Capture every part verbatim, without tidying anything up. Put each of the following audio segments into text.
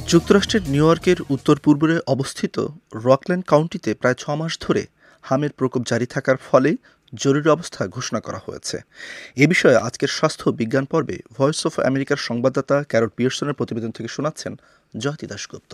যুক্তরাষ্ট্রের নিউ ইয়র্কের উত্তর পূর্বে অবস্থিত রকল্যান্ড কাউন্টিতে প্রায় ছ মাস ধরে হামের প্রকোপ জারি থাকার ফলে জরুরি অবস্থা ঘোষণা করা হয়েছে। এ বিষয়ে আজকের স্বাস্থ্য বিজ্ঞান পর্বে ভয়েস অফ আমেরিকার সংবাদদাতা ক্যারল পিয়ারসনের প্রতিবেদন থেকে শোনাচ্ছেন জয়তি দাশগুপ্ত।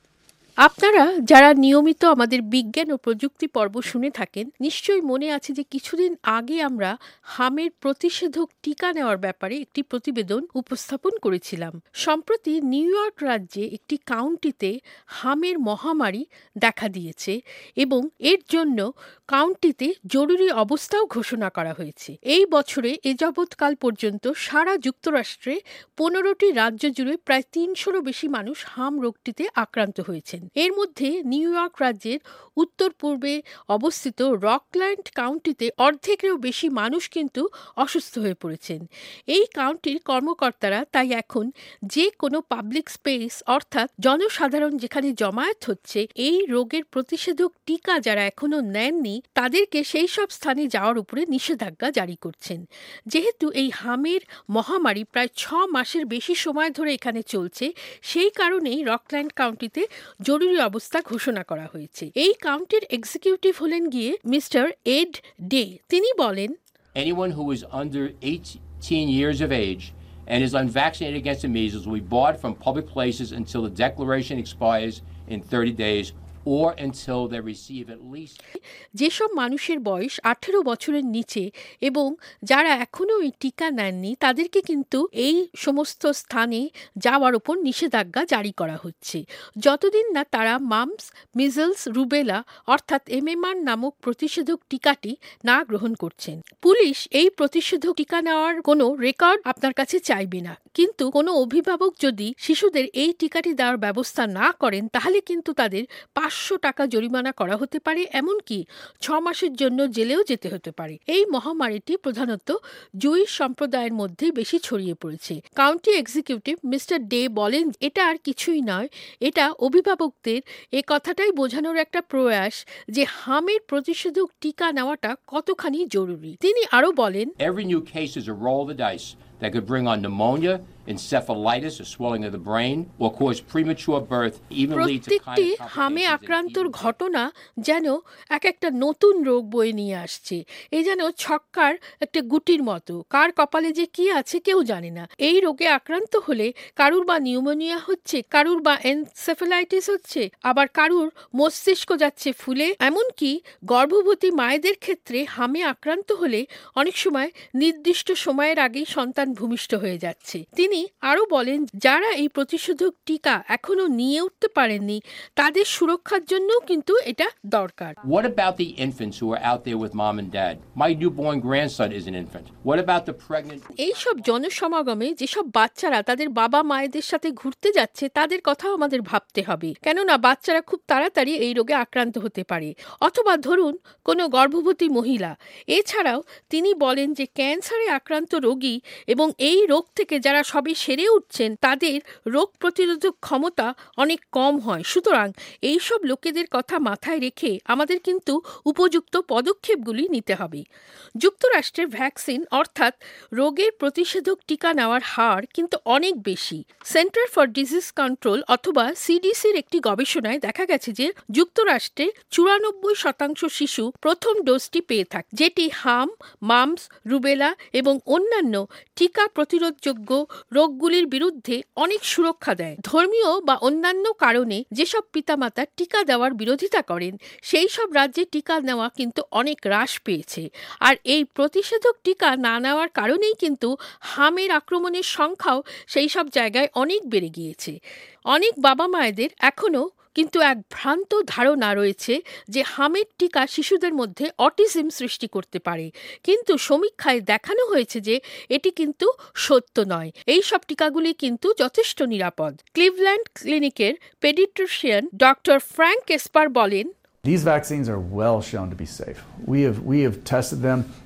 আপনারা যারা নিয়মিত আমাদের বিজ্ঞান ও প্রযুক্তি পর্ব শুনে থাকেন, নিশ্চয়ই মনে আছে যে কিছুদিন আগে আমরা হামের প্রতিষেধক টিকা নেওয়ার ব্যাপারে একটি প্রতিবেদন উপস্থাপন করেছিলাম। সম্প্রতি নিউ ইয়র্ক রাজ্যে একটি কাউন্টিতে হামের মহামারী দেখা দিয়েছে এবং এর জন্য কাউন্টিতে জরুরি অবস্থাও ঘোষণা করা হয়েছে। এই বছরে এ যাবৎকাল পর্যন্ত সারা যুক্তরাষ্ট্রে পনেরোটি রাজ্য জুড়ে প্রায় তিনশোরও বেশি মানুষ হাম রোগটিতে আক্রান্ত হয়েছেন। এর মধ্যে নিউ ইয়র্ক রাজ্যের উত্তর পূর্বে অবস্থিত রকল্যান্ড কাউন্টিতে অর্ধেকেরও বেশি মানুষ কিন্তু অসুস্থ হয়ে পড়েছেন। এই কাউন্টির কর্মকর্তারা তাই এখন যে কোনো পাবলিক স্পেস অর্থাৎ জনসাধারণ যেখানে জমায়েত হচ্ছে, এই রোগের প্রতিষেধক টিকা যারা এখনো নেননি তাদেরকে সেই সব স্থানে যাওয়ার উপরে নিষেধাজ্ঞা জারি করছেন। যেহেতু এই হামের মহামারী প্রায় ছ মাসের বেশি সময় ধরে এখানে চলছে, সেই কারণেই রকল্যান্ড কাউন্টিতে জরুরি অবস্থা ঘোষণা করা হয়েছে। এই কাউন্টির এক্সিকিউটিভ হলেন গিয়ে মিস্টার এড ডে। তিনি বলেন, Anyone who is under eighteen years of age and is unvaccinated against the measles will be barred from public places until the declaration expires in thirty days or until they receive at least যেসব মানুষের বয়স আঠেরো বছরের নিচে এবং যারা এখনও এই টিকা নেননি তাদেরকে কিন্তু এই সমস্ত স্থানে যাওয়ার উপর নিষেধাজ্ঞা জারি করা হচ্ছে, যতদিন না তারা মাম্পস, মিজলস, রুবেলা অর্থাৎ এমএমআর নামক প্রতিষেধক টিকাটি না গ্রহণ করছেন। পুলিশ এই প্রতিষেধক টিকা নেওয়ার কোনো রেকর্ড আপনার কাছে চাইবে না, কিন্তু কোনো অভিভাবক যদি শিশুদের এই টিকাটি দেওয়ার ব্যবস্থা না করেন তাহলে কিন্তু তাদের পাঁচশো টাকা জরিমানা করা হতে পারে, এমনকি ছ মাসের জন্য জেলেও যেতে হতে পারে। এই মহামারীটি প্রধানত জুইশ সম্প্রদায়ের মধ্যে বেশি ছড়িয়ে পড়েছে। কাউন্টি এক্সিকিউটিভ মিস্টার ডে বলেন, এটা আর কিছুই নয়, এটা অভিভাবকদের এ কথাটাই বোঝানোর একটা প্রয়াস যে হামের প্রতিষেধক টিকা নেওয়াটা কতখানি জরুরি। তিনি আরো বলেন, every new case is a roll of the dice that could bring on pneumonia, encephalitis, or swelling of the brain, or cause premature birth, even lead to প্রত্যেকটি হামে আক্রান্তর ঘটনা যেন এক একটা নতুন রোগ বয়ে নিয়ে আসছে। এ যেন ছক্কার একটা গুটির মতো, কার কপালে যে কি আছে কেউ জানে না। এই রোগে আক্রান্ত হলে কারুর বা নিউমোনিয়া হচ্ছে, কারুর বা এনসেফালাইটিস হচ্ছে, আবার কারুর মস্তিষ্ক যাচ্ছে ফুলে। এমনকি গর্ভবতী মায়েদের ক্ষেত্রে হামে আক্রান্ত হলে অনেক সময় নির্দিষ্ট সময়ের আগেই সন্তান ভূমিষ্ঠ হয়ে যাচ্ছে। তিনি আরো বলেন, যারা এই প্রতিষেধক টিকা এখনো নিয়ে উঠতে পারেননি তাদের সুরক্ষার জন্যও কিন্তু এটা দরকার। What about the infants who are out there with mom and dad? My newborn grandson is an infant. What about the pregnant? এই সব জনসমাগমে যেসব বাচ্চারা তাদের বাবা মায়েদের সাথে ঘুরতে যাচ্ছে তাদের কথাও আমাদের ভাবতে হবে, কেননা বাচ্চারা খুব তাড়াতাড়ি এই রোগে আক্রান্ত হতে পারে। অথবা ধরুন কোনো গর্ভবতী মহিলা। এছাড়াও তিনি বলেন যে ক্যান্সারে আক্রান্ত রোগী এবং এই রোগ থেকে যারা সবে সেরে উঠছেন তাদের রোগ প্রতিরোধক ক্ষমতা অনেক কম হয়। সুতরাং এইসব লোকেদের কথা মাথায় রেখে আমাদের কিন্তু উপযুক্ত পদক্ষেপগুলি নিতে হবে। যুক্তরাষ্ট্রের ভ্যাকসিন অর্থাৎ রোগের প্রতিষেধক টিকা নেওয়ার হার কিন্তু অনেক বেশি। সেন্টার ফর ডিজিজ কন্ট্রোল অথবা সিডিসির একটি গবেষণায় দেখা গেছে যে যুক্তরাষ্ট্রে চুরানব্বই শতাংশ শিশু প্রথম ডোজটি পেয়ে থাকে, যেটি হাম, মাম্পস, রুবেলা এবং অন্যান্য টিকা প্রতিরোধযোগ্য রোগগুলির বিরুদ্ধে অনেক সুরক্ষা দেয়। ধর্মীয় বা অন্যান্য কারণে যেসব পিতামাতা টিকা দেওয়ার বিরোধিতা করেন সেই সব রাজ্যে টিকা নেওয়া কিন্তু অনেক হ্রাস পেয়েছে। আর এই প্রতিষেধক টিকা না নেওয়ার কারণেই কিন্তু হামের আক্রমণের সংখ্যাও সেই সব জায়গায় অনেক বেড়ে গিয়েছে। অনেক বাবা মায়েদের এখনও কিন্তু এক ভ্রান্ত ধারণা রয়েছে যে হামের টিকা শিশুদের মধ্যে অটিজম সৃষ্টি করতে পারে, কিন্তু সমীক্ষায় দেখানো হয়েছে যে এটি কিন্তু সত্য নয়। এই সব টিকাগুলি কিন্তু যথেষ্ট নিরাপদ। ক্লিভল্যান্ড ক্লিনিকের পেডিয়াট্রিশিয়ান ডক্টর ফ্র্যাঙ্ক এসপার বলেন, These vaccines are well shown to be safe. We have we have tested them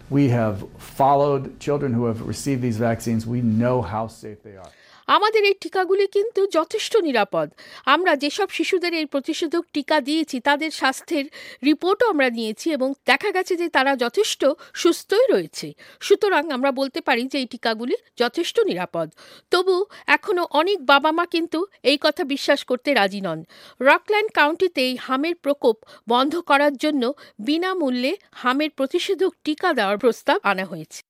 We have followed children who have received these vaccines. We know how safe they are. আমাদের এই টিকাগুলি কিন্তু যথেষ্ট নিরাপদ। আমরা যেসব শিশুদের এই প্রতিষেধক টিকা দিয়েছি তাদের স্বাস্থ্যের রিপোর্টও আমরা নিয়েছি এবং দেখা গেছে যে তারা যথেষ্ট সুস্থই রয়েছে। সুতরাং আমরা বলতে পারি যে এই টিকাগুলি যথেষ্ট নিরাপদ। তবু এখনও অনেক বাবা মা কিন্তু এই কথা বিশ্বাস করতে রাজি নন। রকল্যান্ড কাউন্টিতে এই হামের প্রকোপ বন্ধ করার জন্য বিনামূল্যে হামের প্রতিষেধক টিকা দেওয়ার প্রস্তাব আনা হয়েছে।